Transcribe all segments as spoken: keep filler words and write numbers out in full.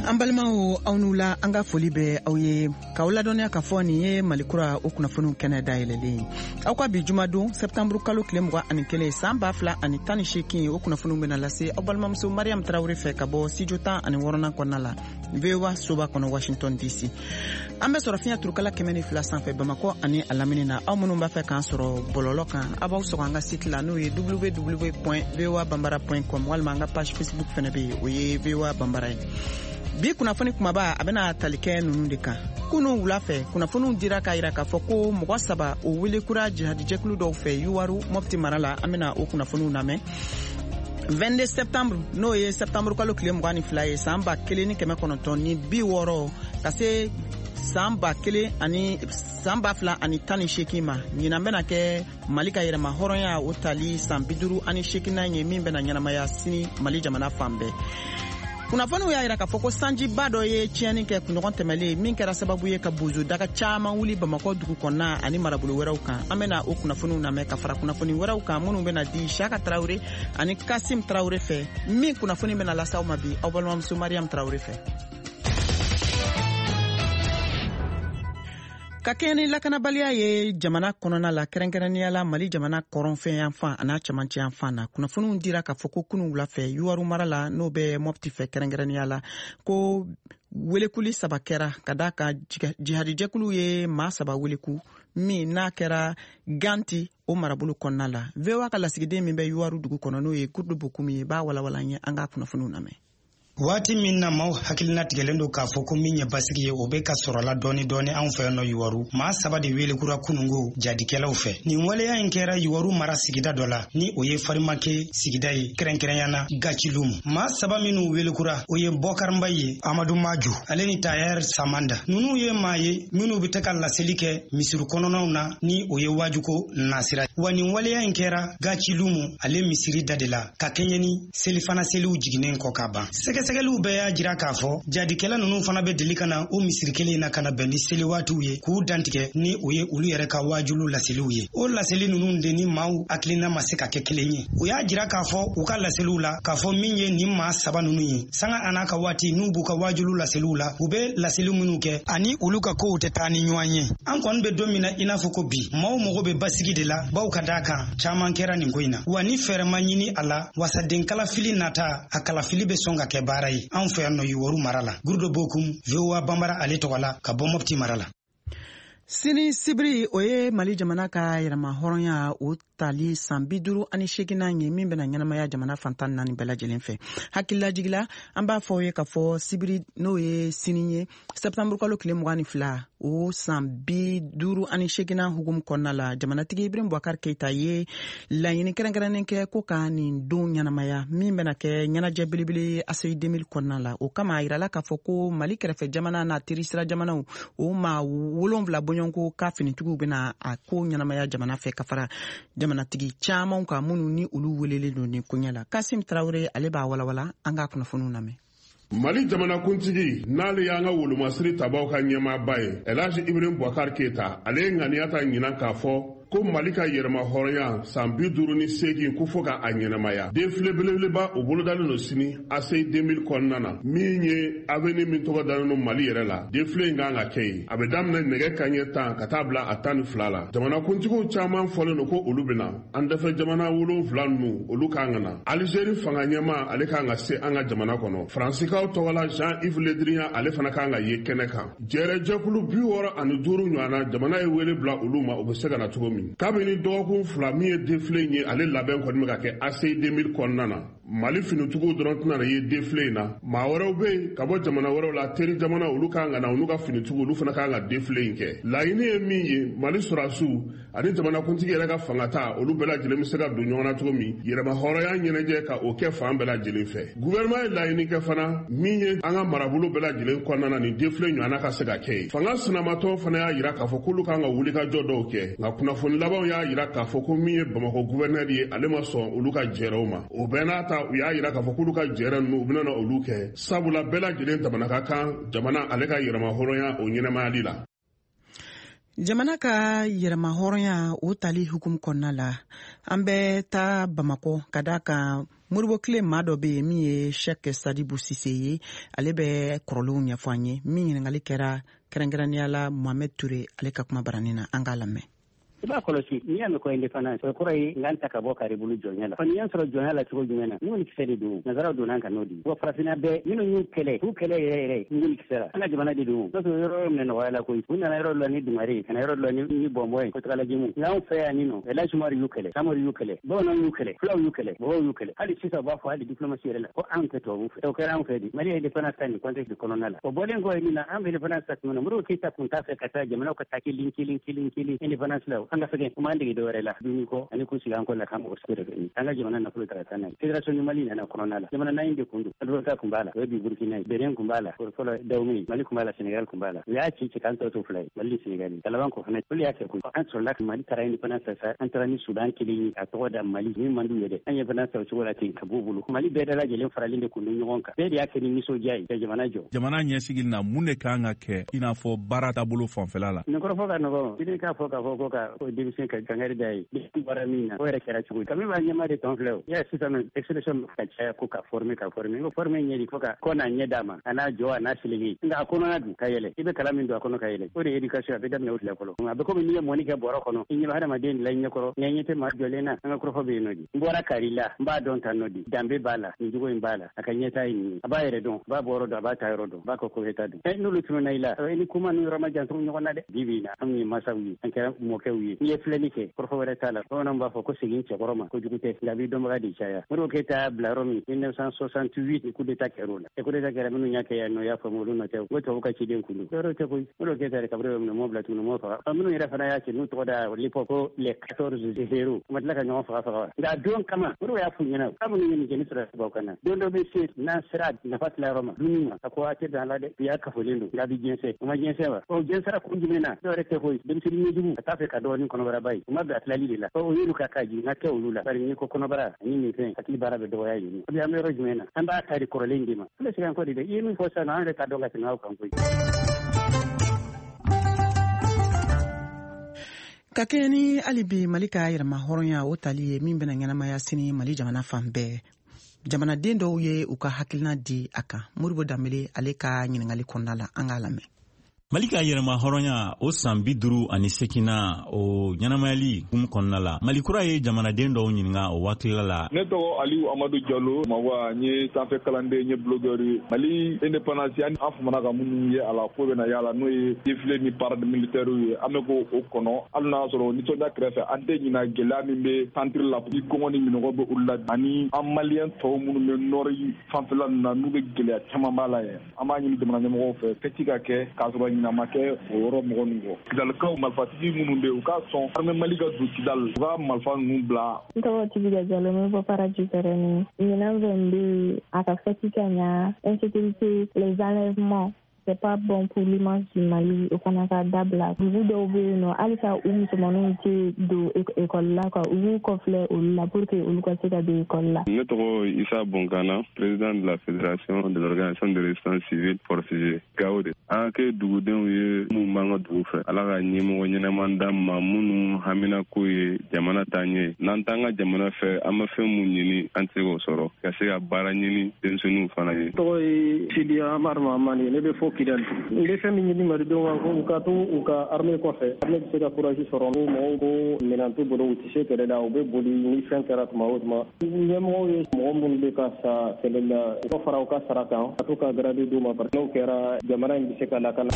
An balimaw aw n'u la an ka foli bɛ aw ye k'aw ladɔnniya k'a fɔ nin ye Malikura o kunnafoniw kɛnɛ dayɛlɛlen aw ka bi jumadon septembre kalo tile mugan ani kelen san ba fila ani tan ni seegin o kunnafoniw bɛna lase aw balimamuso Mariam Tarawele fɛ ka bɔ studio tan ani wɔɔrɔnan kɔnɔna la V O A soba kɔnɔ Washington D C. An bɛ sɔrɔ fiɲɛ turukala kɛmɛ ni fila sanfɛ Bamakɔ ani a lamini na aw minnu b'a fɛ k'an sɔrɔ bɔlɔlɔ kan a b'aw sɔrɔ an ka site la n'o ye w w w point v o a bambara point com walima an ka page Facebook fɛnɛ bɛ yen o ye V O A Bambara ye. Bi kunnafoni kumaba a bɛna tali kɛ ninnu de kan. Kunu wula fɛ kunnafoniw dira k'a jira k'a fɔ ko mɔgɔ saba o welekura jihadijɛkulu dɔw fɛ Yuwaru Mopti mara la an bɛna o kunnafoniw lamɛn. vingt-deux septembre n'o ye septembre kalo tile mugan ni fila ye san ba kelen ni kɛmɛ kɔnɔntɔn ni bi wɔɔrɔ ka se san ba kelen ani san ba fila ani tan ni seegin ma ɲinan bɛna kɛ Mali ka yɛrɛma hɔrɔnya o tali san bi duuru ani seeginan ye min bɛna ɲɛnamaya sini Mali jamana fan bɛɛ. Kunnafoniw y'a jira k'a fɔ ko sanjiba dɔ ye tiɲɛni kɛ kunɲɔgɔn tɛmɛlen min kɛra sababu ye ka bozo daga caman wuli Bamakɔ dugu kɔnɔna ani marabolo wɛrɛw kan. An bɛna o kunnafoniw lamɛn ka fara kunnafoni wɛrɛw kan minnu bɛna di Saka Tarawele ani Kasim Tarawele fɛ. Min kunnafoni bɛna lase aw ma bi aw balimamuso Mariam Tarawele fɛ. Ka kɛɲɛ ni lakanabaliya ye jamana kɔnɔna la kɛrɛnkɛrɛnnenya la Mali jamana kɔrɔnfɛn yanfan a n'a cɛmancɛ yanfan na kunnafoniw dira k'a fɔ ko kunu wula fɛ Yuwaru mara la n'o bɛ Mopti fɛ kɛrɛnkɛrɛnnenya la ko welekuli saba kɛra ka da ka jihadijɛkulu ye maa saba weleku min n'a kɛra Ganti o marabolo kɔnɔna la. V O A ka lasigiden min bɛ Yuwaru dugu kɔnɔ n'o ye Kudu Bokumi ye b'a walawala an ye an ka kunnafoniw lamɛn. Waati min na maaw hakilina tigɛlen don k'a fɔ ko min ye basigi ye o bɛ ka sɔrɔla dɔɔni dɔɔni anw fɛ nɔ Yuwaru maa saba de welekura kunungo jadikɛlaw fɛ. Nin waleya in kɛra Yuwaru mara sigida dɔ la ni o ye Farimake sigida ye kɛrɛnkɛrɛnyana Gacilum. Maa saba minnu welekura o ye Bɔkar Mbaye ye, Amadu Maju, ale ni Tayer Samanda. Nunu ye maa ye minnu bɛ ka laseli kɛ misiri kɔnɔnaw na ni o ye Wajuko Nasira. Wa nin waleya in kɛra Gacilum ale misiri da de la ka kɛɲɛ ni selifana seliw jiginen kɔ ka ban. Sɛgɛsɛgɛliw bɛɛ y'a jira k'a fɔ jadikɛla ninnu fana bɛ deli ka na o misiri kelen na ka na bɛn ni seli waatiw ye k'u dantigɛ ni o ye olu yɛrɛ ka wajulu laseliw ye. O laseli ninnu de ni maaw hakilina ma se ka kɛ kelen ye. O y'a jira k'a fɔ u ka laseliw la k'a fɔ min ye nin maa saba ninnu ye sanga a n'a ka waati n'u b'u ka wajulu laseliw la u bɛ laseli minnu kɛ ani olu ka kow tɛ taa ni ɲɔgɔn ye. An kɔni bɛ don min na i n'a fɔ ko bi maaw mago bɛ basigi de la baw ka d'a kan caman kɛra nin ko in na wa ni fɛɛrɛ ma ɲini a la wasaden kalafili nata a kalafili bɛ sɔn ka kɛ baara ye. An fɛ yan nɔ Yuwaru mara la Kudu Bokum V O A Bambara ale tɔgɔ la ka bɔ Mopti mara la. Sini sibiri o ye Mali jamana ka yɛrɛma hɔrɔnya o tali san bi duuru ani seeginan ye min bɛna ɲɛnamaya jamana fantan naani bɛɛ lajɛlen fɛ. Hakililajigila an b'a fɔ ye ka fɔ sibiri n'o ye sini ye septembre kalo tile mugan ni fila o san bi duuru ani seeginan hukumu kɔnɔna la jamanatigi Ibrahim Boubacar Keita ye laɲini kɛrɛnkɛrɛnnen kɛ ko ka nin don ɲɛnamaya min bɛna kɛ ɲɛnajɛ belebele A C I deux mille kɔnɔna la. O kama a yirala k'a fɔ ko Mali kɛrɛfɛ jamana n'a terisira jamanaw o maa wolonwula bɔɲɔgɔnko ka finitigiw bɛna a ko ɲɛnamaya jamana fɛ ka fara jamanatigi caman ka minnu ni olu welelen don ni koɲɛ la. Kasim Tarawele ale b'a walawala an ka kunnafoniw lamɛn. Mali jamanakuntigi n'ale y'an ka wolomasiri tabaw ka ɲɛmaaba ye Elhaji Ibrahim Boubacar Keita ale ye ŋaniya ta ɲinan k'a fɔ ko Mali ka yɛrɛma hɔrɔnya san bi duuru ni seegin ko fɔ ka a ɲɛnamaya. Denfile belebeleba o bolodalen no sini A C I deux mille kɔnɔna na min ye avenir min tɔgɔ dalen no Mali yɛrɛ la. Denfile in kan ka kɛ yen. A bɛ daminɛ nɛgɛ kaɲɛ tan ka taa bila a tan ni fila la. Jamanakuntigiw caman fɔlen don ko olu bɛna an dafɛ jamana wolonwula ninnu olu kan ka na. Algérie fanga ɲɛma ale kan ka se an ka jamana kɔnɔ. Fransikaw tɔgɔla Jean-Yves Le Drian ale fana kan ka ye kɛnɛ kan. Jɛrɛjɛkulu bi wɔɔrɔ ani duuru ɲɔgɔnna jamana ye wele bila olu ma o bɛ se ka na cogo min. Kabini dɔgɔkun fila min ye défilé in ye ale labɛn kɔni bɛ ka kɛ A C I deux mille kɔnɔna na Mali finitigiw dɔrɔn tɛna na ye défilé in na maa wɛrɛw bɛ yen ka bɔ jamana wɛrɛw la teri jamana olu kan ka na olu ka finitigiw olu fana kan ka défilé in kɛ. Laɲini ye min ye Mali sɔrɔdasiw ani jamanakuntigi yɛrɛ ka fanga ta olu bɛɛ lajɛlen bɛ se ka don ɲɔgɔn na cogo min yɛrɛma hɔrɔnya ɲɛnajɛ ka o kɛ fan bɛɛ lajɛlen fɛ. Gouvernement ye laɲini kɛ fana min ye an ka marabolo bɛɛ lajɛlen kɔnɔna na nin défilé ɲɔgɔnna ka se ka kɛ yen. Fanga sinamatɔ fana y'a jira k'a fɔ k'olu kan ka wulikajɔ dɔw kɛ nka kunnafoni labanw y'a jira k'a fɔ ko min ye Bamakɔ gouverneur ye ale ma sɔn olu ka jɛrɛ o ma. O bɛɛ n'a ta u y'a jira k'a fɔ k'olu ka jɛrɛ ninnu u bɛna na olu kɛ sabula bɛɛ lajɛlen jamana ka kan jamana ale ka yɛrɛma hɔrɔnya o ɲɛnɛmayali la. Jamana ka yɛrɛma hɔrɔnya o tali hukumu kɔnɔna la an bɛ taa Bamakɔ ka da kan Moribo kile maa dɔ be min ye Sheikh Sadibou Cissé ye ale bɛ kɔrɔlenw ɲɛfɔ an ye min ɲiningali kɛra kɛrɛnkɛrɛnnenya la Mohamed Touré ale ka kuma barani na an k'a lamɛn. Iba kɔlɔsi n'i y'a mɛn ko indépendance o kɔrɔ ye n ka ta ka bɔ karibulu jɔnya la. N'i y'a sɔrɔ jɔnya la cogo jumɛn na minnu kisɛ de don nazaraw donna ka n'o di wa farafinna bɛɛ minnu y'u kɛlɛ k'u kɛlɛ yɛrɛ yɛrɛ minnu kisɛ la an ka jamana de don n'o tɛ yɔrɔ minɛ nɔgɔya la koyi u nana yɔrɔ dɔ la ni dungare kana yɔrɔ dɔ la ni bɔnbɔn ye ko tagalajimu n'anw fɛ yan nin nɔ Elhadji Umaru y'u kɛlɛ Samori y'u kɛlɛ bamananw y'u kɛlɛ fulaw y'u kɛlɛ mɔgɔw y'u kɛlɛ hali sisan u b'a fɔ hali diplomasi yɛrɛ la ko anw tɛ tubabu fɛ o kɛra anw fɛ de Mali ye indépendance ta nin contexte kɔnɔna la o bɔlen kɔ nin na an bɛ indépendance ta tuma na Modibo Keyita kun t'a fɛ ka taa jamanaw ka taa kelen kelen kelen kelen indépendance la an ka fɛngɛ kuma dege dɔwɛrɛ la dumuni kɔ ani kun sigi an kɔ la kan mɔgɔ sigi de an ka jamana nafolo taara taa n'a ye fédération du Mali nana kɔnɔna la jamana naani de kun don Adouata kun b'a la o ye bi Burkina ye Benin kun b'a la fɔlɔ Dahomey Mali kun b'a la Sénégal kun b'a la u y'a ci ci k'an tɔ to fila ye Mali ni Sénégal ye laban kɔ fana olu y'a kɛ kun an sɔrɔla ka Mali taara indépendance sa an taara ni Sudan kelen ye a tɔgɔ da Mali min man d'u ye dɛ an ye indépendance o cogo la ten ka b'u bolo Mali bɛɛ dala lajɛlen faralen de kun don ɲɔgɔn kan bɛɛ de y'a kɛ ni nisɔndiya ye ka jamana jɔ jamana ɲɛsigi na mun de kan ka kɛ i n'a fɔ baara taabolo fanfɛla la nin kɔrɔ fɔ ka nɔgɔ i k'a fɔ k'a fɔ ko ka denmisɛn ka kangari da ye baara min na o yɛrɛ kɛra cogo kami b'a ɲɛma de tɔn filɛ o y'a sisan expression ka caya ko ka former ka former ko former ɲɛdi fo ka kɔ n'a ɲɛ d'a ma a n'a jɔ a n'a selege nka a kɔnɔna dun ka yɛlɛ i bɛ kalan min don a kɔnɔ ka yɛlɛ o de ye éducation a bɛ daminɛ o tile fɔlɔ a bɛ komi n'i ye mɔni kɛ bɔrɔ kɔnɔ i ɲɛ bɛ hadamaden la i ɲɛ kɔrɔ ɲɛ ɲɛ tɛ maa jɔlen na an ka kɔrɔfɔ bɛ yen nɔ di n bɔra kari la n b'a dɔn tan nɔ di danbe b'a la nin jogo in b'a la a ka ɲɛta ye nin ye a b'a yɛrɛ dɔn a b'a bɔ yɔrɔ dɔn a b'a ta yɔrɔ dɔn a b'a kɔ ko ta dun ɛ n'olu tununa i la i ni kuma ni yɔrɔ ma jan ɲɔgɔn na dɛ bi bi in na an ye masaw ye an kɛra mɔkɛw ye n'i ye filɛli kɛ kɔrɔfɔ wɛrɛ t'a la bamananw b'a fɔ ko segin cɛkɔrɔ ma ko jugu tɛ nka bi dɔnbaga de caya Modibo Keyita bila yɔrɔ min mille neuf cent soixante-huit coup d'état kɛra o la coup d'état kɛra minnu y'a kɛ yan nɔ y'a faamu olu nɔ tɛ o tubabu ka ciden kun don yɔrɔ tɛ koyi Modibo Keyita yɛrɛ kaburu minɛ mɔɔ bila tuguni mɔɔ faga minnu yɛrɛ fana y'a cɛ n'u tɔgɔ da l'époque ko les quatorze héros u ma tila ka ɲɔgɔn faga faga wa nka a don kama Modibo y'a f'u ɲɛna k'a minnu ye nin kɛ ni sɔrɔ sababu kan na don dɔ bɛ se n'an sera nafa tila yɔrɔ ma dumuni ma a ko a tɛ dan la dɛ bi y'a kafolen don nka a bɛ jɛnsɛn o ma jɛnsɛn wa o jɛnsɛra kun jumɛn na dɔw yɛrɛ tɛ koyi denmisɛnnin ɲɛjugu a t'a fɛ ka dɔgɔnin kɔnɔbara ba ye u ma bila tilali de la o y'olu ka k'a jigin n ka kɛ olu la bari ni ko kɔnɔbara ani nin fɛn hakili baara bɛ dɔgɔya yen bi an bɛ yɔrɔ jumɛn na an b'a ta de kɔrɔlen de ma an bɛ segin an kɔ de dɛ i ye min fɔ sisan an yɛrɛ t'a dɔn ka tɛmɛ aw kan koyi. ka kɛɲɛ ni hali bi Mali ka yɛrɛma hɔrɔnya o tali ye min bɛna ɲɛnamaya sini Mali jamana fan bɛɛ jamanaden dɔw ye u ka hakilina di a kan Modibo Danbele ale ka ɲiningali kɔnɔna la an k'a lamɛn. Mali ka yɛrɛma hɔrɔnya o san bi duuru ani seginna o ɲɛnamayali hukumu kɔnɔna la Mali kura ye jamanaden dɔw ɲininka o waatila la. Ne tɔgɔ Aliyu Amadu Jalo Mawa n ye sanfɛ kalanden n ye blogueur ye Mali indépendance an famana ka minnu ye a la ko bɛna yala n'o ye défilé ni parade militaire ye an bɛ ko o kɔnɔ hali n'a sɔrɔ nisɔndiya kɛrɛfɛ an tɛ ɲina gɛlɛya min bɛ centre la ni kɔngɔ ni minɔgɔ bɛ olu la ani an maliyɛn tɔw minnu bɛ nord fanfɛla ninnu na n'u bɛ gɛlɛya caman b'a la yɛ an b'a ɲini jamana ɲɛmɔgɔw fɛ fɛti ka kɛ k'a sɔrɔ ɲinama kɛ o yɔrɔ mɔgɔ ninnu kɔ kidalikaw marifatigi minnu bɛ u k'a sɔn armée Mali ka don kidal u ka marifa ninnu bila. N tɔgɔ Tibiga Jalo n bɛ bɔ Paraji Pɛrɛni ɲinan fɛ n bɛ a ka fɛti ka ɲa insécurité les enlèvements c'est pas bon pour l'image du Mali o fana ka dabila dugu dɔw bɛ yen nɔ halisa u musomaninw tɛ don école la quoi u b'u kɔfilɛ olu la pour que olu ka se ka don école la. Ne tɔgɔ Isa Bonkana président de la fédération de l'organisation de résistance civile forcée Gao de an kɛ dugudenw ye minnu b'an ka dugu fɛ ala ka ɲɛmɔgɔ ɲɛnama d'an ma minnu hamina ko ye jamana t'an ye n'an t'an ka jamana fɛ an bɛ fɛn mun ɲini an tɛ se k'o sɔrɔ ka se ka baara ɲini denmisɛnninw fana ye. Tɔgɔ ye Sidi Amadu Mahamani ne bɛ fɔ Kidali n bɛ fɛn min ɲini malidenw kan ko u ka to u ka armée kɔfɛ armée bɛ se ka courage sɔrɔ n'u mɔgɔw ko minɛn t'u bolo u tɛ se kɛlɛ la u bɛ boli ni fɛn kɛra tuma o tuma ɲɛmɔgɔw ye mɔgɔ minnu bɛ ka sa kɛlɛ la u ka fara u ka sara kan ka to ka grade d'u ma parce que n'o kɛra jamana in bɛ se ka lakana.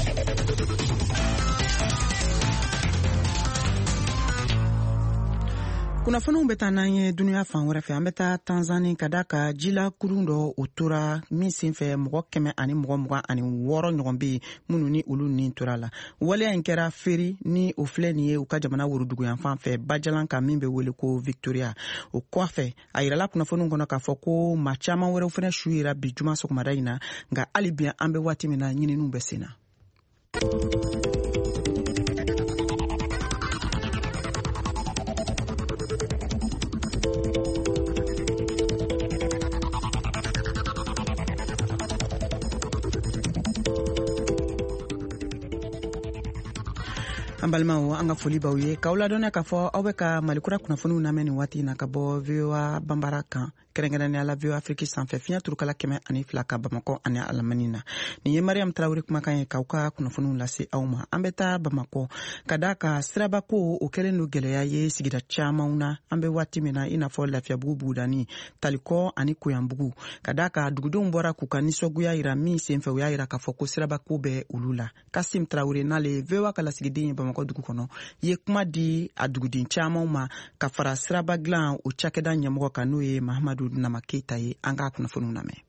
kunnafoniw bɛ taa n'an ye dunuya fan wɛrɛ fɛ an bɛ taa Tanzani ka da ka jila kurun dɔ o tora min sen fɛ mɔgɔ kɛmɛ ani mɔgɔ mugan ani wɔɔrɔ ɲɔgɔn bɛ yen minnu ni olu ni tora la waleya in kɛra feri ni o filɛ nin ye u ka jamana woroduguyan fan fɛ bajalan kan min bɛ wele ko Victoria o kɔfɛ a yirala kunnafoniw kɔnɔ k'a fɔ ko maa caman wɛrɛw fana su yira bi juma sɔgɔmada in na nka hali bi an bɛ waati min na ɲininiw bɛ sen na. an balimaw an ka foli b'aw ye k'aw ladɔnniya k'a fɔ aw bɛ ka malikura kunnafoniw lamɛn nin waati in na ka bɔ V O A Bambara kan kɛrɛnkɛrɛnnenya la V O A Afrique sanfɛ fiɲɛ turukala kɛmɛ ani fila ka Bamakɔ ani Alamani na. Nin ye Mariam Traoré kumakan ye k'aw ka kunnafoniw lase aw ma. An bɛ taa Bamakɔ ka da ka sirabako o kɛlen don gɛlɛya ye sigida camanw na. An bɛ waati min na i n'a fɔ Lafiyabugu Bugudani, Talikɔ ani Koyanbugu. Ka da ka dugudenw bɔra k'u ka nisɔngoya yira min senfɛ u y'a yira k'a fɔ ko sirabako bɛ olu la. Kasim Traoré n'ale V O A ka lasigiden ye Bamakɔ dugu kɔnɔ ye kuma di a duguden camanw ma ka fara siraba dilan o cakɛda ɲɛmɔgɔ kan n'o ye Mahamadu Nama Keita ye. An ka kunnafoniw lamɛn.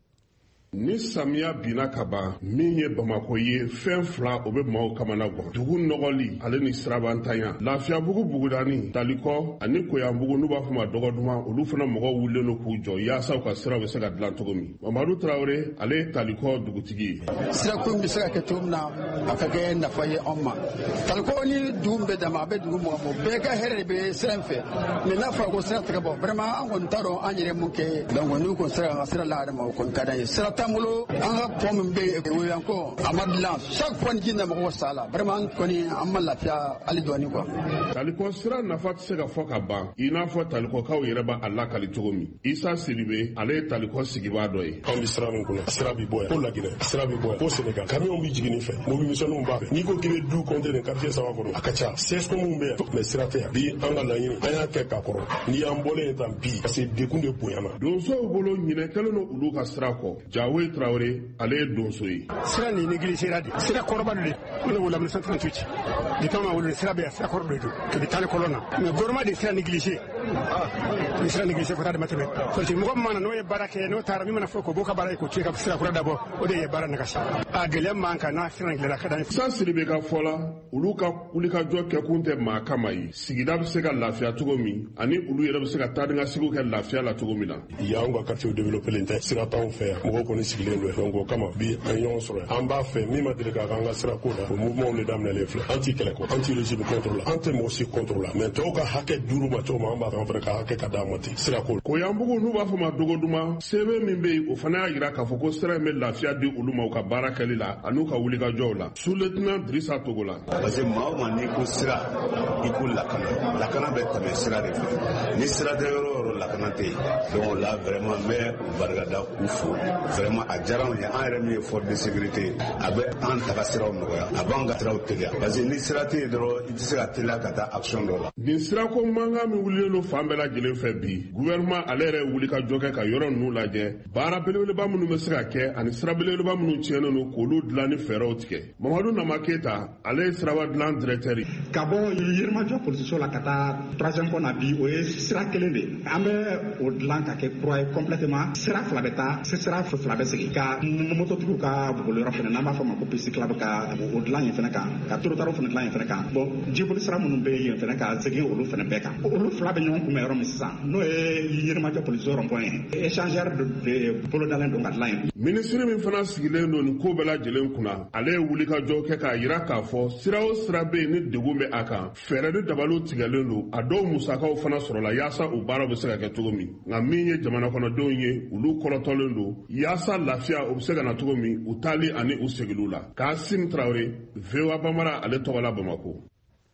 Ni samiya bina ka ban min ye Bamako ye fɛn fila o bɛ maaw kamana gan. Dugu nɔgɔli ale ni sirabantanya. Lafiyabugu Bugudani, Talikɔ ani Koyanbugu n'u b'a fɔ ma dɔgɔduma olu fana mɔgɔw wulilen don k'u jɔ yaasa u ka sira bɛ se ka dilan cogo min. Mamadu Traoré ale ye Talikɔ dugutigi ye. Sirakun bɛ se ka kɛ cogo min na a ka kɛ nafa ye anw ma. Talikɔ ni dugu bɛ dama a bɛ dugu mɔgɔ mɔgɔ bɛɛ ka hɛrɛ de bɛ sira in fɛ. Mais n'a fɔra ko sira tigɛ bɔ vraiment an kɔni t'a dɔn an yɛrɛ mun kɛ donc n'u ko sira ka sira la adama o kɔni ka d'an ye. Sira tambolo an ka pont min bɛ yen o yan ko a ma dilan chaque fois ni ji na mɔgɔ sala vraiment an kɔni an ma lafiya hali dɔɔni quoi. Talikɔ sira nafa tɛ se ka fɔ ka ban i n'a fɔ Talikɔkaw yɛrɛ b'a lakali cogo min. Isa Sidibe ale ye Talikɔ sigibaa dɔ ye. Anw bɛ sira min kɔnɔ sira bɛ bɔ yan ko Laginɛ sira bɛ bɔ yan ko Sénégal camion bɛ jigin nin fɛ mobilisatiɔnw b'a fɛ n'i ko k'i bɛ du compter nin quartier saba kɔnɔ a ka ca seize minnu bɛ yan mais sira tɛ yan bi an ka laɲini an y'a kɛ k'a kɔrɔ n'i y'an bɔlen yen tan bi parce que dekun de bonyana. Donsow bolo ɲinɛ kɛlen don olu ka sira kɔ. Jawoyi Traoré ale ye donso ye. Sira ni négligera de sira kɔrɔba de on est au mille neuf cent trente-huit di kama wolo sira bɛ sira kɔrɔ de do ke bi tali kolona mais gouvernement de sira négligé ah ni sira négligé ko ta de mateme so ti mɔgɔ mana no ye barake no tara mi mana fɔ ko boka bara ko tuye ka sira kɔrɔ dabɔ o de ye bara naga sa a gɛlɛya man ka na sira négligé ka dan sa Siribe ka fɔla olu ka wulikajɔ kɛ kun tɛ maa kama ye sigida bɛ se ka lafiya cogo min ani olu yɛrɛ bɛ se ka taa ni ka sigiw kɛ lafiya la cogo min na. Y'anw ka quartier développé len tɛ sira t'anw fɛ yan mɔgɔw kɔni sigilen don donc o kama bi an ɲɔgɔn sɔrɔ an b'a fɛ min ma deli ka k'an ka sira ko la o mouvement de daminɛlen filɛ an t'i kɛlɛ kɔ an t'i régime contre la an tɛ mɔgɔ si contre la mais tɔw ka hakɛ duuru ma cogo ma an b'a fɛ an fana ka hakɛ ka d'a ma ten sira ko la. Koyanbugu n'u b'a fɔ ma dogoduma sɛbɛn min bɛ yen o fana y'a jira k'a fɔ ko sira in bɛ lafiya di olu ma u ka baara kɛli la ani u ka wulikajɔw la. Sous-lieutenant Drissa Togola. Parce que maa o maa n'i ko sira i ko lakana lakana bɛ tɛmɛ sira de fɛ ni sira tɛ yɔrɔ yɔrɔ lakana tɛ yen donc là vraiment n bɛ u barikada k'u fo vraiment a diyara anw ye an yɛrɛ min ye force de sécurité a bɛ an taga siraw nɔgɔya a b'an ka siraw teliya parce que ni sira tɛ yen dɔrɔn i tɛ se ka teliya ka taa action dɔ la. Nin sirako mankan min wulilen don fan bɛɛ lajɛlen fɛ bi gouvernement ale yɛrɛ ye wulikajɔ kɛ ka yɔrɔ ninnu lajɛ baara belebeleba minnu bɛ se ka kɛ ani sira belebeleba minnu tiɲɛnen don k'olu dilan ni fɛɛrɛw tigɛ. Mamadu Nama Keita ale ye siraba dilan directeur ye. Ka bɔ yirimajɔ politique la ka taa troisième point na bi o ye sira kelen de an bɛ o dilan ka kɛ kura ye complètement sira fila bɛ taa sira fila bɛ segin ka mototigiw ka bugɔliyɔrɔ fana n'an b'a fɔ ma ko piste club ka o dilan yen fana kan ka torotaraw fana dilan yen fana kan bon jiboli sira minnu bɛ yen fana ka segin olu fana bɛɛ kan olu fila bɛ ɲɔgɔn kunbɛn yɔrɔ min sisan n'o ye yirimajɔ politique rond point ye échangeur de bolo dalen don ka dilan yen. Ministre min fana sigilen don nin ko bɛɛ lajɛlen kunna ale ye wulikajɔ kɛ k'a yira k'a fɔ sira o sira bɛ yen ni degun bɛ a kan fɛɛrɛ ni dabaliw tigɛlen don a dɔw musakaw fana sɔrɔla yaasa u baaraw bɛ se ka kɛ cogo min nka min ye jamana kɔnɔdenw ye olu kɔrɔtɔlen don yaasa lafiya o bɛ se ka na cogo min u taali ani u seginliw la. Kasim Traoré V O A Bamara ale tɔgɔ la Bamako.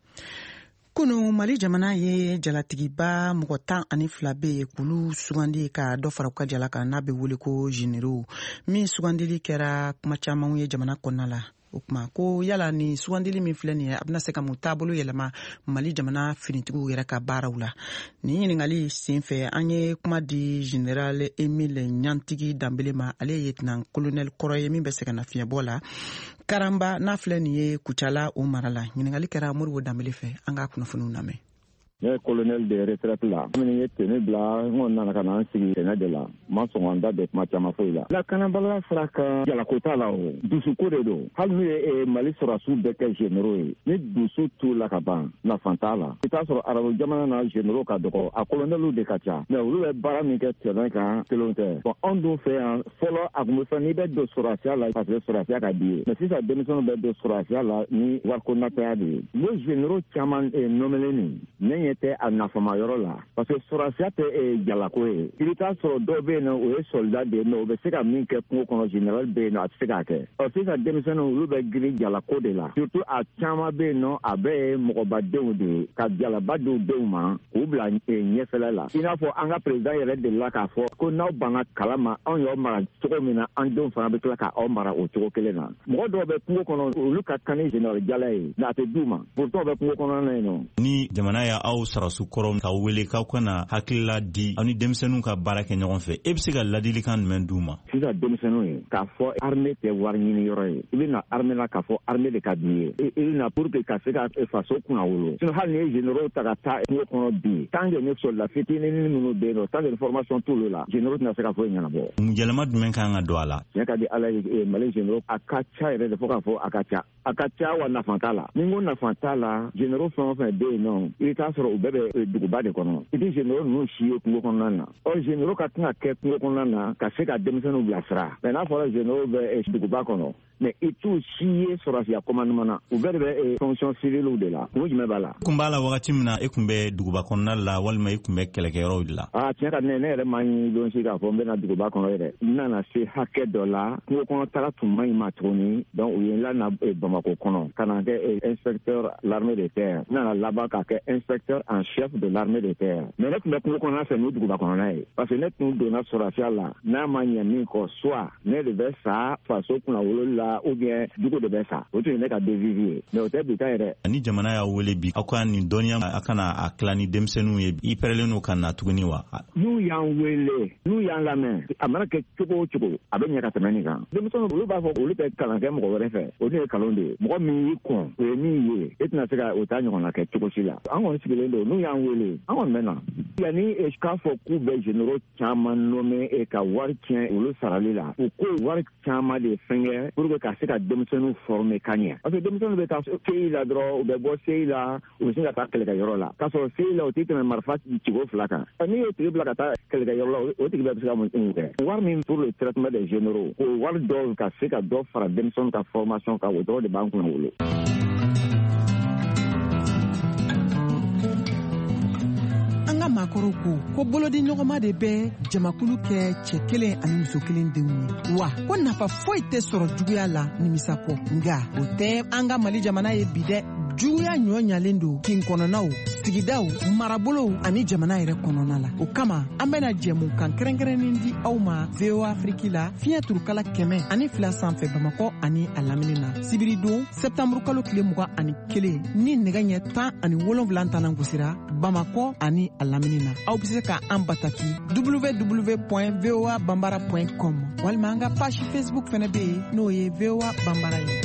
Kunu Mali jamana ye jalatigiba mɔgɔ tan ani fila bɛ yen k'olu sugandi ka dɔ fara u ka jala kan n'a bɛ wele ko généraux min sugandili kɛra kuma camanw ye jamana kɔnɔna la. O kuma ko yala ni sugandili min filɛ nin ye a bɛna se ka mun taabolo yɛlɛma Mali jamana finitigiw yɛrɛ ka baaraw la. Nin ɲininkali senfɛ an ye kuma di général Emile Ɲantigi Danbele ma ale ye lieutenant colonel kɔrɔ ye min bɛ se ka na fiɲɛbɔ la. Karamba n'a filɛ nin ye Kucala o mara la. Ɲininkali kɛra Moribo Danbele fɛ an ka kunnafoniw lamɛn. Ne ye colonel de retraite la min ye teni bila n ko nana ka na an sigi tɛnɛ de la ma sɔn an da bɛn kuma caman foyi la lakanabaliya fara ka jalako t'a la o dusuko de don hali n'u ye Mali sɔrɔsiw bɛɛ kɛ généraux ye ni dusu t'u la ka ban nafa t'a la i t'a sɔrɔ arabu jamana na généraux ka dɔgɔ a colonels de ka ca mais olu bɛ baara min kɛ terrain kan kelen tɛ bon anw dun fɛ yan fɔlɔ a kun bɛ fɛ n'i bɛ don sɔrɔsiya la parce que sɔrɔsiya ka di ye mais sisan denmisɛnninw bɛ don sɔrɔsiya la ni wariko nataya de ye o généraux caman nommelen nin ne ɲɛ tɛ a nafamayɔrɔ la parce que sɔrɔsiya tɛ jalako ye i bɛ taa sɔrɔ dɔw bɛ yen nɔ o ye soldat de ye mais o bɛ se ka min kɛ kungo kɔnɔ général bɛ yen nɔ a tɛ se k'a kɛ ɔ sisan denmisɛnninw olu bɛ girin jalako de la surtout a caman bɛ yen nɔ a bɛɛ ye mɔgɔbadenw de ye ka jalaba di denw ma k'u bila ɲɛfɛla la i n'a fɔ an ka président yɛrɛ delila k'a fɔ ko n'aw banna kala ma anw y'aw mara cogo min na an denw fana bɛ tila k'aw mara o cogo kelen na mɔgɔ dɔw bɛ kungo kɔnɔ olu ka kan ni général Jala ye mais a tɛ d'u ma pourtant bɛ kungo kɔnɔ na yen nɔ ni jamana y'a aw sarasu kɔrɔ k'aw wele k'aw kana hakilila di aw ni denmisɛnninw ka baara kɛ ɲɔgɔn fɛ e bɛ se ka ladilikan jumɛn d'u ma sisan denmisɛnninw ye k'a fɔ armée tɛ wari ɲini yɔrɔ ye i bɛ na armée la k'a fɔ armée de ka di ye i bɛ na pour que ka se ka faso kunna wolo sinon hali ni ye généraux ta ka taa kungo kɔnɔ bi tant que ni soldat fitinin minnu bɛ yen nɔ tant que formation t'olu la généraux tɛna se ka foyi ɲɛnabɔ yɛlɛma jumɛn kan ka don a la tiɲɛ ka di ala ye Mali généraux a ka ca yɛrɛ de fo k'a fɔ a ka ca a ka ca wa nafa t'a la ni n ko nafa t'a la généraux fɛn o fɛn bɛ yen nɔ i bɛ taa sɔrɔ u bɛɛ bɛ duguba de kɔnɔ i tɛ généraux ninnu si ye kungo kɔnɔna na ɔ généraux ka kan ka kɛ kungo kɔnɔna na ka se ka denmisɛnninw bilasira mais n'a fɔra généraux bɛ duguba kɔnɔ mais i t'u si ye sɔrɔsiya commandement na u bɛɛ de bɛ fonction civile de la kun jumɛn b'a la kun b'a la wagati min na e kun bɛ duguba kɔnɔna la walima e kun bɛ kɛlɛkɛyɔrɔw de la a tiɲɛ ka di ne ye ne yɛrɛ ma ɲi don si k'a fɔ n bɛna duguba kɔnɔ yɛrɛ n nana se hakɛ dɔ la kungo kɔnɔ taga tun man ɲi ma tuguni donc u ye n lana Bamako kɔnɔ ka na kɛ inspecteur l'armée de terre n nana laban ka kɛ inspecteur en chef de l'armée de terre mais ne tun bɛ kungo kɔnɔna fɛ n'u duguba kɔnɔna ye parce que ne tun donna sɔrɔsiya la n'a ma ɲɛ min kɔ soit ne de bɛ sa faso kunna wololi la ou bien dugu de bɛ sa o tun ye ne ka devise ye mais o tɛ bi ta yɛrɛ ni jamana y'a wele bi aw ka nin dɔnniya a kana a tila ni denmisɛnninw ye i pɛrɛlen n'o ka na tuguni wa n'u y'an wele n'u y'an lamɛn a mana kɛ cogo o cogo a bɛ ɲɛ ka tɛmɛ nin kan denmisɛnninw olu b'a fɔ olu tɛ kalan kɛ mɔgɔ wɛrɛ fɛ o de ye kalon de ye mɔgɔ min y'i kɔn o ye min ye e tɛna se ka o ta ɲɔgɔnna kɛ cogo si la an kɔni sigilen don n'u y'an wele an kɔni bɛ na yanni k'a fɔ k'u bɛ généraux caman nommé ka wari tiɲɛ olu sarali la u ko wari caman de fɛngɛ pour que ka se ka denmisɛnninw former ka ɲɛ parce que denmisɛnninw bɛ taa C I la dɔrɔn u bɛ bɔ C I la u bɛ sin ka taa kɛlɛkɛyɔrɔ la k'a sɔrɔ C I la o tɛ tɛmɛ marifa cigo fila kan n'i y'o tigi bila ka taa kɛlɛkɛyɔrɔ la o tigi bɛ se ka mun kɛ wari min pour le traitement des généraux o wari dɔw ka se ka dɔ fara denmisɛnninw ka formation kan o dɔrɔn de b'an kunna wolo. An ka maakɔrɔw ko ko bolodi ɲɔgɔnma de bɛ jamakulu kɛ cɛ kelen ani muso kelen denw ye wa ko nafa foyi tɛ sɔrɔ juguya la nimisa kɔ nga o tɛ an ka Mali jamana ye bi dɛ juguya ɲɔ ɲalen don kin kɔnɔnaw sigidaw marabolow ani jamana yɛrɛ kɔnɔna la o kama an bɛna jɛmu kan kɛrɛnkɛrɛnnen di aw ma V O A Afrique la fiɲɛ turukala kɛmɛ ani fila sanfɛ Bamakɔ ani a lamini na sibiri don septembre kalo tile mugan ani kelen ni nɛgɛ ɲɛ tan ani wolonwula ntana gosira Bamakɔ ani a lamini na aw bɛ se ka an bataki w w w point v o a bambara point com walima an ka page Facebook fɛnɛ bɛ yen n'o ye V O A Bambara ye.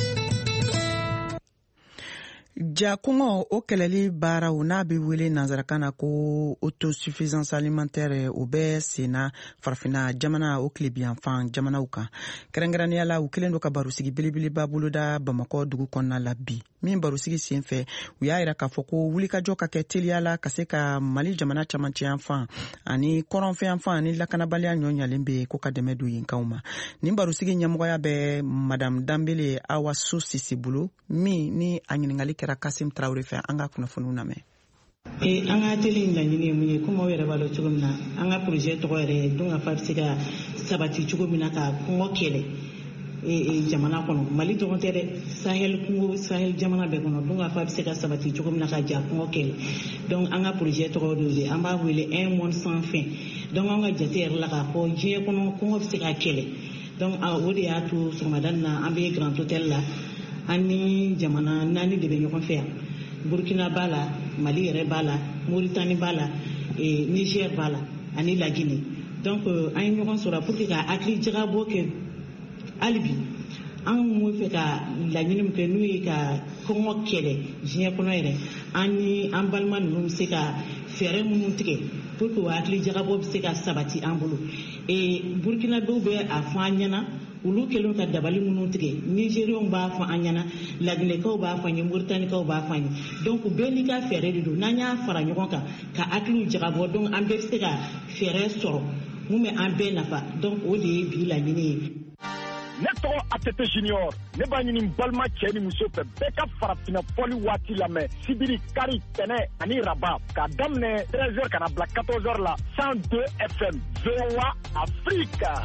Ja kɔngɔ o kɛlɛli baaraw n'a bɛ wele nanzarakan na ko autosuffisance alimentaire o bɛ senna farafina jamana o tilebiyanfan jamanaw kan kɛrɛnkɛrɛnnenya la u kelen do ka barosigi belebeleba boloda Bamakɔ dugu kɔnɔna la bi min barosigi senfɛ u y'a yira k'a fɔ ko wulikajɔ ka kɛ teliya la ka se ka Mali jamana camancɛ yanfan ani kɔrɔnfɛ yanfan ani lakanabaliya ɲɔɲalen bɛ ko ka dɛmɛ don yen kanw ma nin barosigi ɲɛmɔgɔya bɛ Madame Dambele Awa So Sisi bolo min ni a ɲininkali kɛra Kasim Traoré fɛ an ka kunnafoniw lamɛn. E an ka teli laɲini ye mun ye komi aw yɛrɛ b'a dɔn cogo min na an ka projet tɔgɔ yɛrɛ don ka fa bɛ se ka sabati cogo min na ka kɔngɔ kɛlɛ jamana kɔnɔ Mali dɔrɔn tɛ dɛ Sahel kungo Sahel jamana bɛɛ kɔnɔ don ka fa bɛ se ka sabati cogo min na ka ja kɔngɔ kɛlɛ donc an ka projet tɔgɔ de ye an b'a wele un monde sans fin donc an ka jate yɛrɛ la k'a fɔ diɲɛ kɔnɔ kɔngɔ bɛ se ka kɛlɛ donc o de y'a to sɔgɔmada na an bɛ Grand Hôtel la an ni jamana naani de bɛ ɲɔgɔn fɛ yan Burkina b'a la Mali yɛrɛ b'a la Mauritanie b'a la Niger b'a la ani la Guinée donc an ye ɲɔgɔn sɔrɔ pour que ka hakili jagabɔ kɛ hali bi an mun fɛ ka laɲini min kɛ n'u ye ka kɔngɔ kɛlɛ diɲɛ kɔnɔ yɛrɛ an ni an balima ninnu bɛ se ka fɛɛrɛ minnu tigɛ pour que o hakili jagabɔ bɛ se ka sabati an bolo Burkina dɔw bɛ a fɔ an ɲɛna olu kɛlen ka dabali minnu tigɛ Nigériens b'a fɔ an ɲɛna Laginɛkaw b'a fɔ an ye Mauritaniekaw b'a fɔ an ye donc bɛɛ n'i ka fɛɛrɛ de don n'an y'a fara ɲɔgɔn kan ka hakiliw jagabɔ donc an bɛɛ bɛ se ka fɛɛrɛ sɔrɔ mun bɛ an bɛɛ nafa donc o de ye bi laɲini ye. Ne tɔgɔ A T T Junior ne b'a ɲini balima cɛ ni muso fɛ bɛɛ ka farafina fɔli waati lamɛn sibiri kari tɛnɛ ani raba k'a daminɛ treize heures ka na bila quatorze heures la cent deux F M V O A Afrique.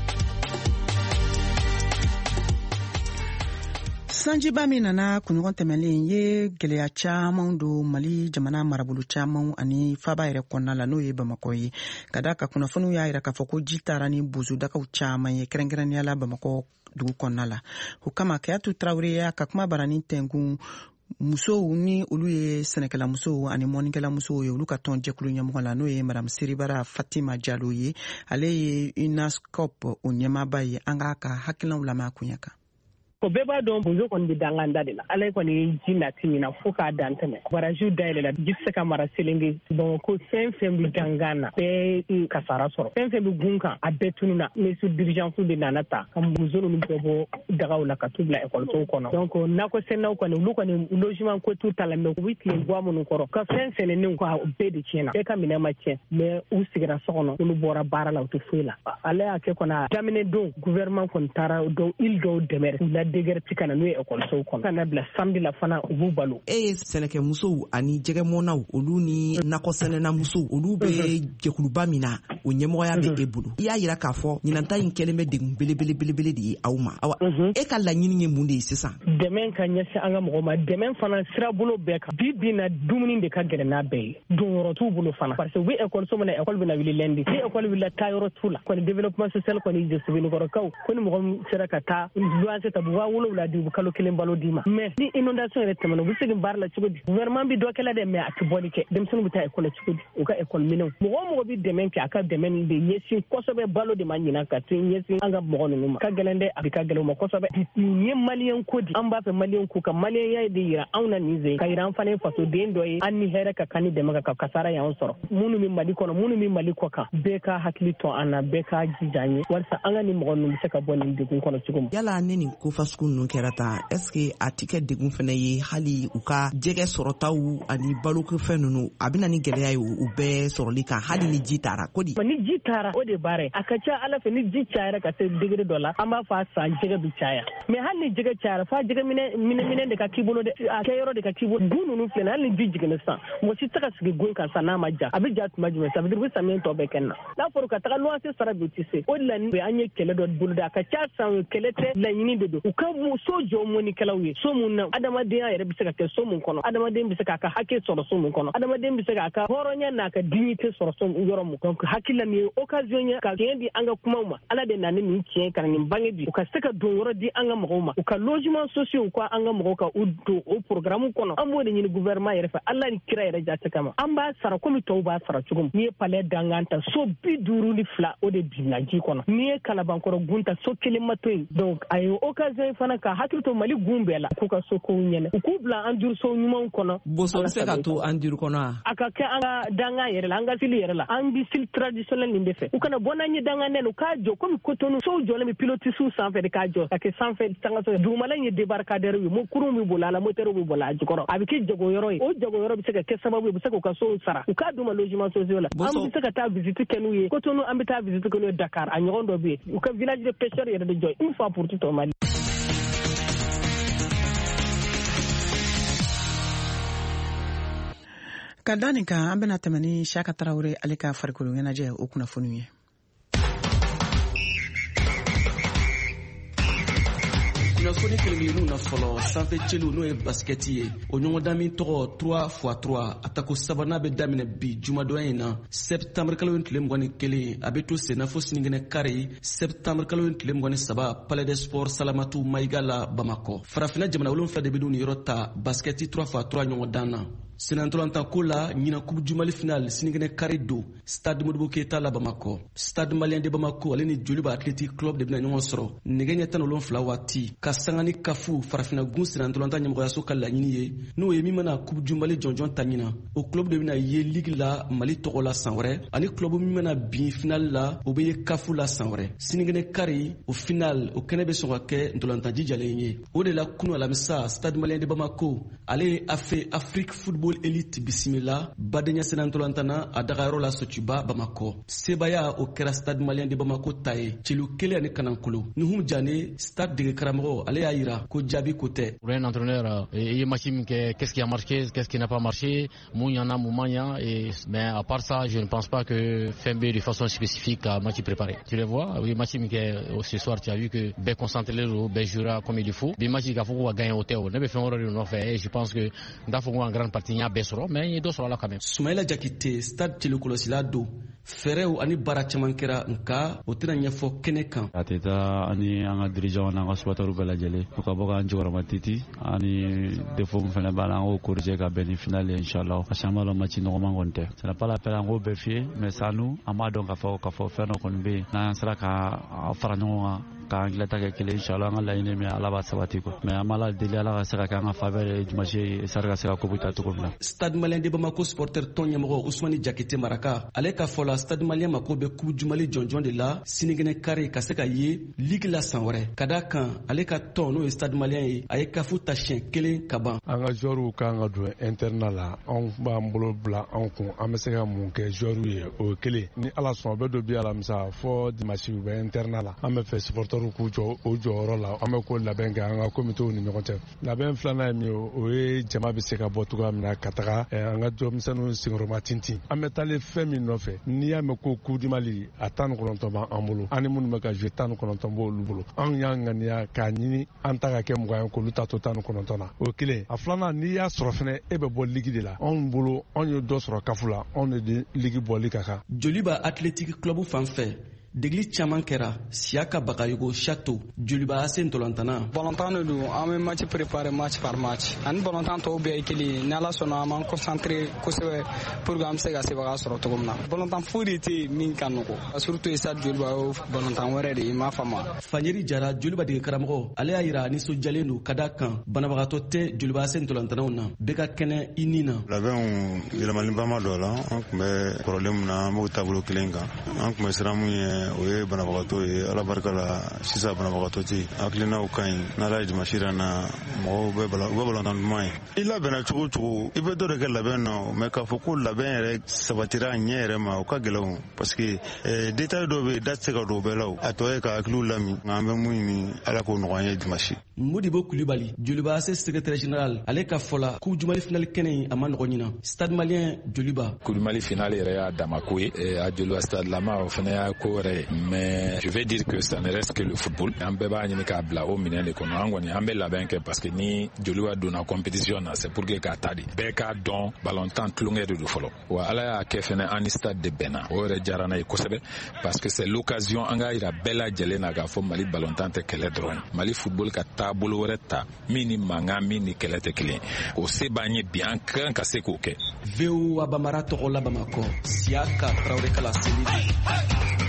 Sanjiba min nana kunɲɔgɔn tɛmɛlen ye gɛlɛya caman don Mali jamana marabolo caman ani faba yɛrɛ kɔnɔna la n'o ye Bamakɔ ye ka da ka kunnafoniw y'a jira k'a fɔ ko ji taara ni bozodagaw caman ye kɛrɛnkɛrɛnnenya la Bamakɔ dugu kɔnɔna la o kama Kayatu Tarawele y'a ka kuma barani tɛnkun musow ni olu ye sɛnɛkɛla musow ani mɔnikɛla musow ye olu ka tɔn jɛkulu ɲɛmɔgɔ la n'o ye Madame Seribara Fatima Jalo ye ale ye UNASCOP o ɲɛmaaba ye an k'a ka hakilinaw lamɛn a kunya kan. Ko bɛɛ b'a dɔn bozo kɔni bɛ danganda de la ala kɔni ye ji nati ɲina fo k'a dan tɛmɛ baraju dayɛlɛ la ji se ka mara selenge Bamakɔ fɛn fɛn bɛ gangan na bɛɛ kasara sɔrɔ fɛn fɛn bɛ gun kan a bɛɛ tununa mesure d'urgence de nana ta ka bozo ninnu bɛɛ bɔ dagaw la ka t'u bila ekɔlisow kɔnɔ donc nakɔ sɛnɛw kɔni olu kɔni logement ko t'u ta la mais u bɛ tile guwa minnu kɔrɔ ka fɛn sɛnɛnenw ka bɛɛ de tiɲɛna bɛɛ ka minɛn ma tiɲɛ mais u sigira so kɔnɔ olu bɔra baara la u tɛ foyi la ale y'a kɛ kɔni a daminɛ don gouvernement kɔni taara dɔw il dɔw dɛmɛ degɛrɛti kana n'o ye ekɔlisow kɔnɔ kana bila samedi la fana u b'u balo. E ye sɛnɛkɛ musow ani jɛgɛmɔnaw olu ni nakɔ sɛnɛna musow olu bɛ jɛkuluba min na o ɲɛmɔgɔya bɛ e bolo i y'a yira k'a fɔ ɲinanta in kɛlen bɛ degun belebelebelebele de ye aw ma awa e ka laɲini ye mun de ye sisan. Dɛmɛ ka ɲɛsin an ka mɔgɔw ma dɛmɛ fana sirabolo bɛɛ kan bi bi na dumuni de ka gɛlɛn n'a bɛɛ ye donyɔrɔ t'u bolo fana parce que u bɛ ekɔliso min na ekɔli bɛ na wuli lundi ni ekɔli wulila taayɔrɔ t'u la kɔni développement social kɔni jɛ sɛbɛnnikɔrɔkaw ko ni mɔgɔ sera ka taa luwanse ta waa wolowula di u kalo kelen balo di ma mais ni inondation yɛrɛ tɛmɛna u bɛ segin baara la cogo di gouvernement bɛ dɔ kɛla dɛ mais a tɛ bɔli kɛ denmisɛnninw bɛ taa ekɔli la cogo di u ka ekɔli minɛnw mɔgɔ o mɔgɔ bɛ dɛmɛ kɛ a ka dɛmɛ de ɲɛsin kosɛbɛ balo de ma ɲinan ka to ɲɛsin an ka mɔgɔ ninnu ma ka gɛlɛn dɛ a bɛ ka gɛlɛn u ma kosɛbɛ nin ye maliyɛn ko di an b'a fɛ maliyɛn ko ka maliyɛnya de yira anw na nin zen ka yira an fana ye fasoden dɔ ye an ni hɛrɛ ka kan ni dɛmɛ ka kasara y'anw sɔrɔ minnu bɛ Mali kɔnɔ minnu bɛ Mali kɔ kan bɛɛ ka hakili to an na bɛɛ ka jija an ye walasa an ka nin mɔgɔ ninnu bɛ se ka bɔ nin degun kɔnɔ cogo min. Yala ne nin ko fasugu ninnu kɛra tan est-ce que a tɛ kɛ degun fana ye hali u ka jɛgɛ sɔrɔtaw ani balokofɛn ninnu a bɛ na ni gɛlɛya ye u bɛɛ sɔrɔli kan hali ni ji taara ko di. Ni ji taara o de baara ye a ka ca ala fɛ ni ji cayara ka se degré dɔ la an b'a fɔ a san jɛgɛ bɛ caya mais hali ni jɛgɛ cayara f'a jɛgɛ minɛ minɛ de ka k'i bolo dɛ a kɛ yɔrɔ de ka k'i bolo gun ninnu filɛ hali ni ji jiginna sisan mɔgɔ si tɛ ka sigi gun kan sa n'a ma ja a bɛ ja tuma jumɛn ça veut dire que samiyɛ tɔ bɛɛ kɛ na n'a fɔra ka taga luwanse sara bi tɛ se o de la an ye kɛlɛ dɔ bolo da a ka ca san kɛlɛ tɛ laɲini de don u ka so jɔ mɔnikɛlaw ye so mun na adamadenya yɛrɛ bɛ se ka kɛ so mun kɔnɔ adamaden bɛ se k'a ka hakɛ sɔrɔ so mun kɔnɔ adamaden bɛ se k'a ka hɔrɔnya n'a ka dignité sɔrɔ so yɔrɔ mun donc hakili la nin ye occasion ye ka tiɲɛ di an ka kumaw ma ala de na ni nin tiɲɛ ka nin bange bi u ka se ka don yɔrɔ di an ka mɔgɔw ma u ka logement sociaux u ka an ka mɔgɔw ka u don o programme kɔnɔ an b'o de ɲini gouvernement yɛrɛ fɛ ala ni kira yɛrɛ jate kama an b'a sara komi tɔw b'a sara cogo min n'i ye palais dangan ta so bi duuru ni fila o de binna ji kɔnɔ n'i ye kalabankɔrɔ gun ta so kelen ma to yen donc a ye occasion fana ka hakili to Mali gun bɛɛ la k'u ka so kow ɲɛnɛ u k'u bila an juruso ɲumanw kɔnɔ boso bɛ se ka to an juru kɔnɔ a ka kɛ an ka dangan yɛrɛ la an ka sili yɛrɛ la an bi sili traditionnel nin de fɛ u kana bɔ n'an ye dangan nɛn u k'a jɔ komi Cotonou sow jɔlen bɛ pilotisiw sanfɛ de k'a jɔ ka kɛ sanfɛ sangaso dugumala in ye débarcadère ye kurun bɛ boli a la moteur bɛ boli a jukɔrɔ a bɛ kɛ jagoyɔrɔ ye o jagoyɔrɔ bɛ se ka kɛ sababu ye u bɛ se k'u ka sow sara u k'a d'u ma logement sociaux la an bɛ se ka taa visite kɛ n'u ye Cotonou an bɛ taa visite kɛ n'u ye Dakar a ɲɔgɔn dɔ bɛ yen u ka village de pêcheurs yɛrɛ de jɔ une fois pour tout au Mali. Ka da nin kan an bɛna tɛmɛ ni Saka Tarawele ale ka farikolo ɲɛnajɛ o kunnafoniw ye. kunnafoni kelenkelen na fɔlɔ sanfɛ cɛliw n'o ye baskɛti ye o ɲɔgɔndan min tɔgɔ trois fois trois a tako sabanan bɛ daminɛ bi jumadonya in na septembre kalo tile mugan ni kelen a bɛ to senna fo sinikɛnɛ kari septembre kalo tile mugan ni saba palais des sports salamatu mayiga la bamakɔ farafinna jamana wolonfila de bɛ nin yɔrɔ ta baskɛti trois fois trois ɲɔgɔndan na senatɔlanta ko la ɲina coupe du mali final sinikɛnɛ kari do stade modibo keyita la bamakɔ stade malien de bamako ale ni joliba athletic club de bɛna ɲɔgɔn sɔrɔ nɛgɛ ɲɛ tan wolonfila waati ka sanga ni kafu farafinna gun senatɔlanta ɲɛmɔgɔyaso ka laɲini ye n'o ye min mana coupe du mali jɔnjɔn ta ɲina o club de bɛna ye ligue la mali tɔgɔ la san wɛrɛ ani club min mana bin final la o bɛ ye kafu la san wɛrɛ sinikɛnɛ kari o final o kɛnɛ bɛ sɔn ka kɛ ntɔlantaji jalen ye o de la kunu alamisa stade malien de bamako ale ye afe afrique football football elite bisimila badenya senantolantana a dagayɔrɔ la Sotiba Bamako sebaya o kɛra stade malien de Bamako ta ye celu kelen ani kanankolo Nuhum Diané stade dege karamɔgɔ ale y'a yira ko jaabi ko tɛ. Pour un entraîneur il y a machine qu'est-ce qui a marché qu'est-ce qui n'a pas marché mun y en a mun et mais à part ça je ne pense pas que Fembe de façon spécifique à match préparé. Tu le vois oui machine que ce soir tu as vu que ben concentré le ben jouera comme il faut des matchs qui faut gagner au théo ne be fait erreur non fait et je pense que d'afo en grande partie il y a besoro mais il doit sur là quand même. Soumaïla Diakité stade Tchélo Kolosila do fɛrɛw ani baara caman kɛra nka o tɛna ɲɛfɔ kɛnɛ kan. a tɛ taa ani an ka dirigeants n'an ka supporters bɛɛ lajɛlen u ka bɔ k'an jɔyɔrɔma titi ani défaut min fana b'a la an k'o corriger ka bɛn ni finale ye inchallah parce que an b'a dɔn match nɔgɔman kɔni tɛ ce n'est pas la peine an k'o bɛɛ fiyɛ mais ça nous an b'a dɔn k'a fɔ k'a fɔ fɛn dɔ kɔni bɛ yen n'an sera ka fara ɲɔgɔn kan k'an tilata kɛ kelen inchallah an ka laɲini min ala b'a sabati quoi mais an b'a la deli ala ka se ka kɛ an ka faveur ye dimanche ye sari ka se ka ko bɛ taa cogo min na. Stade malien de Bamako supporter tɔn ɲɛmɔgɔ Ousmane Diakité Maraka ale ka fɔ la stade malien mako bɛ coupe du Mali jɔnjɔn de la sinigɛnɛ kari ka se ka ye ligue la san wɛrɛ ka da kan ale ka tɔn n'o ye stade malien ye a ye kafu ta siɲɛ kelen ka ban. An ka joueurs kan ka don internat la anw b'an bolo bila anw kun an bɛ se ka mun kɛ joueurs ye o ye kelen ni ala sɔn bɛɛ dɔ bi alamisa fɔ dimanche u bɛ internat la an bɛ fɛ supporters k'u jɔ o jɔyɔrɔ la an bɛ ko labɛn kɛ an ka comité ni ɲɔgɔn cɛ labɛn filanan ye min ye o ye jama bɛ se ka bɔ cogoya min na ka taga an ka jɔnmisɛnninw senkɔrɔma tintin an bɛ taalen fɛn min nɔfɛ n'i y'a mɛn ko coupe du Mali a tan ni kɔnɔntɔn b'an bolo an ni minnu bɛ ka jouer tan ni kɔnɔntɔn b'olu bolo anw y'an ŋaniya k'a ɲini an ta ka kɛ mugan ye k'olu ta to tan ni kɔnɔntɔn na o ye kelen a filanan n'i y'a sɔrɔ fɛnɛ e bɛ bɔ ligue de la anw bolo anw ye dɔ sɔrɔ kafu la anw de ligue bɔli ka kan. Joliba Athletic Club fan fɛ degli caman kɛra Siaka Bakayogo Château Joliba A C ntolantana. Balontan de don an bɛ match préparer match par match ani balontan tɔw bɛɛ ye kelen ni ala sɔnna an b'an concentré kosɛbɛ pour que an bɛ se ka sebaga sɔrɔ cogo min na balontan foyi de tɛ yen min ka nɔgɔ surtout stade Joliba o balontan wɛrɛ de i m'a faamu. Fanyeri Jara Joliba dege karamɔgɔ ale y'a yira nisɔndiyalen don ka da kan banabagatɔ tɛ Joliba A C ntolantanaw na bɛɛ ka kɛnɛ i ni na. Labɛnw yɛlɛmalenba ma dɔ la an tun bɛ kɔrɔlen min na an b'o taabolo kelen kan an tun bɛ siran mun ye o ye banabagatɔ ye ala barika la sisan banabagatɔ tɛ hakilinaw ka ɲi n'ala ye dimanche jira n na mɔgɔw bɛ balontan duman ye i labɛnna cogo o cogo i bɛ dɔ de kɛ labɛn na mais k'a fɔ ko labɛn yɛrɛ sabatira a ɲɛ yɛrɛ ma o ka gɛlɛn parce que détail dɔw bɛ yen da tɛ se ka don o bɛɛ la a tɔ ye ka hakiliw lami nka an bɛ mun ɲini ala k'o nɔgɔya ye dimanche. Modibo Kulibali Joliba A C secrétaire général ale ka fɔ la coupe du Mali finale kɛnɛ a ma nɔgɔ ɲina stade malien Joliba. Coupe du Mali finale yɛrɛ y'a damako ye a Joliba stade lama o fana y'a ko wɛrɛ ye mais je vais dire que ça ne reste que le football an bɛɛ b'a ɲini k'a bila o minɛn de kɔnɔ an kɔni an bɛ labɛn kɛ parce que ni Joliba donna compétition na c'est pour que k'a ta de bɛɛ k'a dɔn ballontan tulonkɛ de don fɔlɔ wa ala y'a kɛ fɛnɛ an ni stade de bɛnna o yɛrɛ diyara n'a ye kosɛbɛ parce que c'est l'occasion an k'a yira bɛɛ lajɛlen na k'a fɔ Mali ballontan tɛ kɛlɛ dɔrɔn ye Mali football ka taabolo wɛrɛ ta min ni mankan min ni kɛlɛ tɛ kelen o se b'an ye bi an kan ka se k'o kɛ. V O A Bamara tɔgɔ la Bamakɔ Siaka Traoré Kala Seli.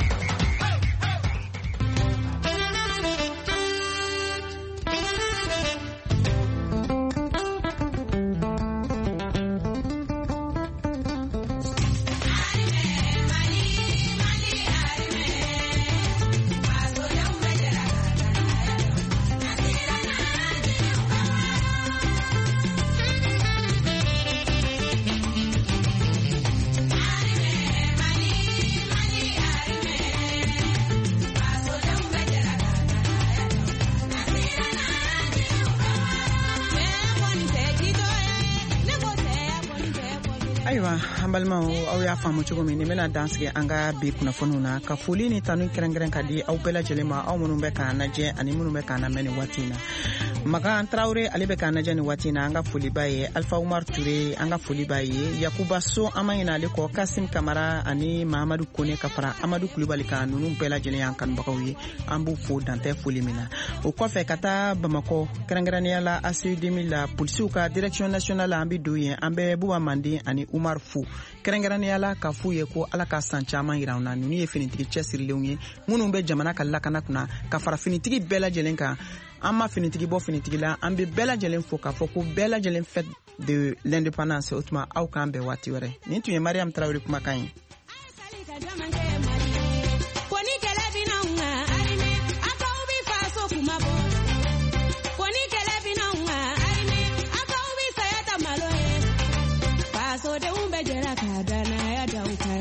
Ayiwa an balimaw aw y'a faamu cogo min ni bɛna dansigi an ka bi kunnafoniw na ka foli ni tanu kɛrɛnkɛrɛn ka di aw bɛɛ lajɛlen ma aw minnu bɛ k'an lajɛ ani minnu bɛ k'an lamɛn nin waati in na Makan Traoré ale bɛ k'an lajɛ nin waati in na an ka foli b'a ye Alpha Umar Touré an ka foli b'a ye Yakuba So an ma ɲinɛ ale kɔ Kasim Kamara ani Mahamadu Kone ka fara Amadu Kulibali kan ninnu bɛɛ lajɛlen y'an kanubagaw ye an b'u fo dantɛ foli min na o kɔfɛ ka taa Bamakɔ kɛrɛnkɛrɛnnenya la A C U deux mille la polisiw ka direction nationale an bɛ don yen an bɛ Buba Manden ani Umar Fo kɛrɛnkɛrɛnnenya la ka f'u ye ko ala ka san caman yira an na ninnu ye finitigi cɛsirilenw ye minnu bɛ jamana ka lakana kunna ka fara finitigi bɛɛ lajɛlen kan an ma finitigi bɔ finitigi la an bɛ bɛɛ lajɛlen fo k'a fɔ ko bɛɛ lajɛlen fête de l'indépendance o tuma aw k'an bɛn waati wɛrɛ nin tun ye Mariam Traoré kumakan ye.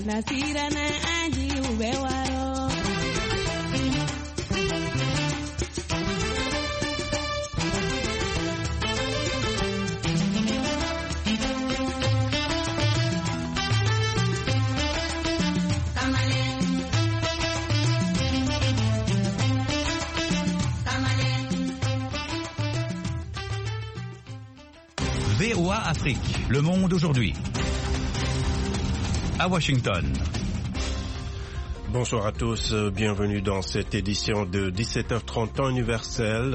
nasirana anji ubewaro. V O A Afrique, le monde aujourd'hui. À Washington. Bonsoir à tous, bienvenue dans cette édition de dix-sept heures trente temps universel.